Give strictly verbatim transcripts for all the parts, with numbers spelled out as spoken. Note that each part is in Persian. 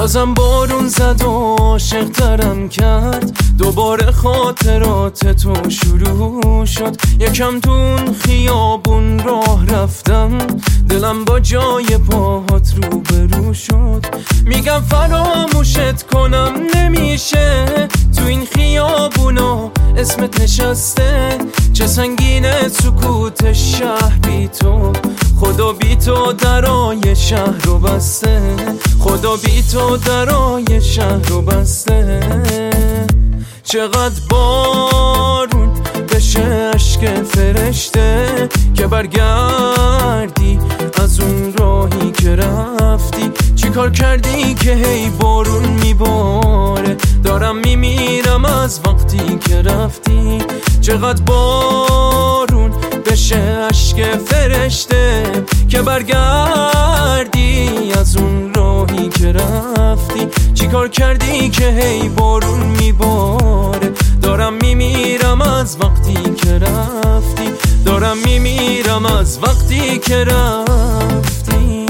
بازم بارون زد و عاشق ترم کرد، دوباره خاطرات تو شروع شد. یکم تون خیابون راه رفتم، دلم با جای پاهات روبرو شد. میگم فراموشت کنم نمیشه، تو این خیابونا اسمت نشسته. چه سنگینه سکوت شهر بی تو، خدا بی تو درای شهر رو بسته. خدا بی تو درای شهر رو بسته. چقدر بارون بشه عشق فرشته، که برگردی از اون راهی که رفتی. چی کار کردی که هی بارون میباره، دارم میمیرم از وقتی که رفتی. چقدر بارون بشه عشق فرشته، که برگردی از اون راهی که رفتی. چی کار کردی که هی بارون میباره، دارم میمیرم از وقتی که رفتی. دارم میمیرم از وقتی که رفتی.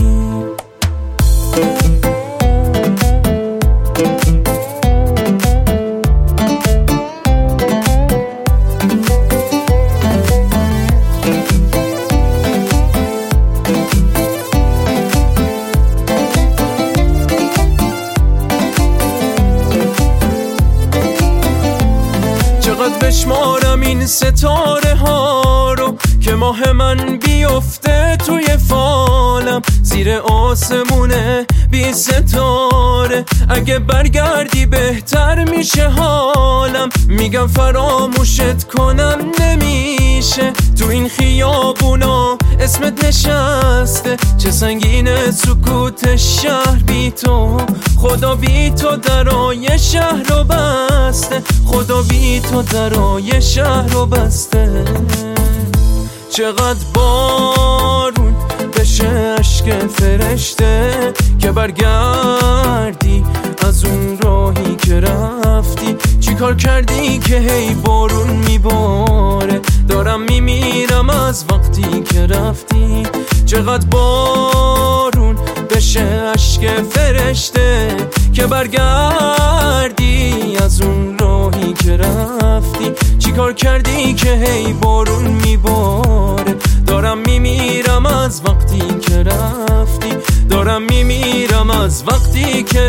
بشمارم این ستاره ها رو که ماه من بیفته توی فالم، زیر آسمونه بی ستاره. اگه برگردی بهتر میشه حالم. میگم فراموشت کنم نمیشه، تو این خیابونا اسمت نشسته. چه سنگینه سکوت شهر بی تو، خدا بی تو درای شهر رو بسته. خدا بی تو درای شهر رو بسته. چقدر بارون بشه عشق فرشته، که برگردی از اون راهی که رفتی. چی کار کردی که هی بارون میباره، دارم میمیرم از وقتی که رفتی. چقدر بارون بشه عشق فرشته، که برگردی از اون راهی که رفتی. چی کار کردی که هی بارون میباره، دارم میمیرم از وقتی که رفتی. دارم میمیرم از وقتی که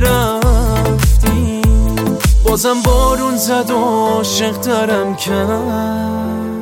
رفتی. بازم بارون زد و عاشق ترم کرد،